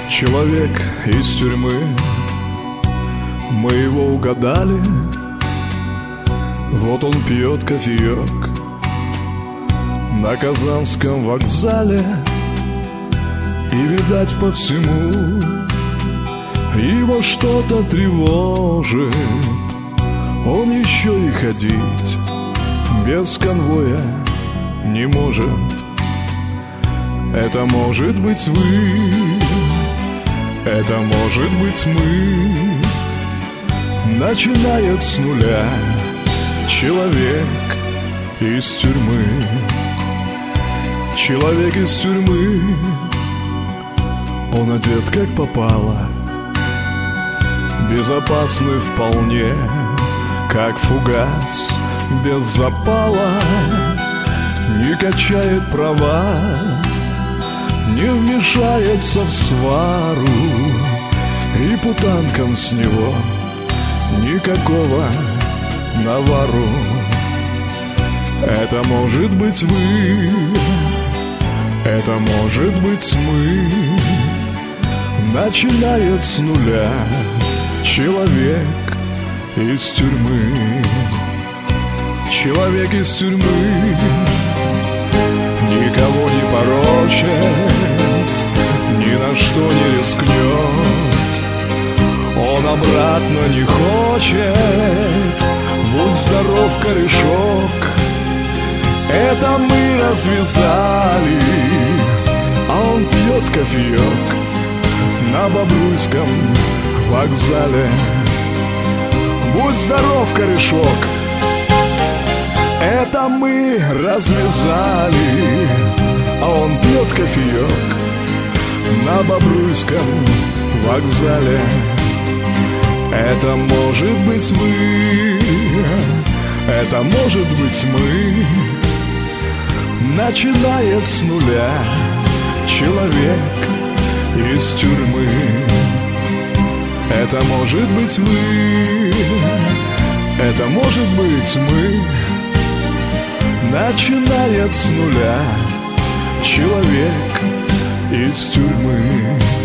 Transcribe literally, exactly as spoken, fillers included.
Человек из тюрьмы, мы его угадали. Вот он пьет кофеек на Казанском вокзале. И, видать, по всему его что-то тревожит. Он еще и ходить без конвоя не может. Это может быть вы, это может быть мы. Начинает с нуля человек из тюрьмы. Человек из тюрьмы, он одет как попало, безопасный вполне, как фугас без запала. Не качает права, не вмешается в свару, и путанкам с него никакого навару. Это может быть вы, это может быть мы. Начинает с нуля человек из тюрьмы. Человек из тюрьмы никого не порочит, ни на что не рискнет. Он обратно не хочет. Будь здоров, корешок. Это мы развязали, а он пьет кофеек на Бобруйском вокзале. Будь здоров, корешок. Это мы развязали, а он пьет кофеек на Бобруйском вокзале. Это может быть вы, это может быть мы. Начинает с нуля человек из тюрьмы. Это может быть вы, это может быть мы. Начинает с нуля человек из тюрьмы.